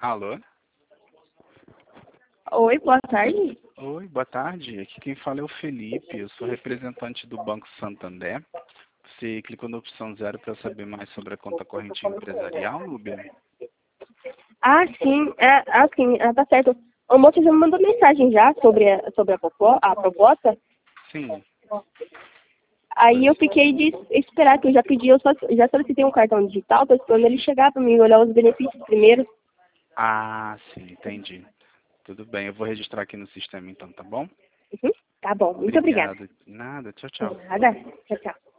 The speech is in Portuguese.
Alô? Oi, boa tarde. Oi, boa tarde. Aqui quem fala é o Felipe, eu sou representante do Banco Santander. Você clicou na opção 0 para saber mais sobre a conta corrente empresarial, Lúbia? Tá certo. O moço já me mandou mensagem já sobre a proposta. Sim. Aí eu fiquei de esperar, que eu já pedi, já solicitei um cartão digital, tô esperando ele chegar para mim olhar os benefícios primeiro. Ah, sim, entendi. Tudo bem, eu vou registrar aqui no sistema então, tá bom? Uhum, tá bom, muito obrigada. Obrigado. Nada, tchau, tchau. Nada. Tchau, tchau.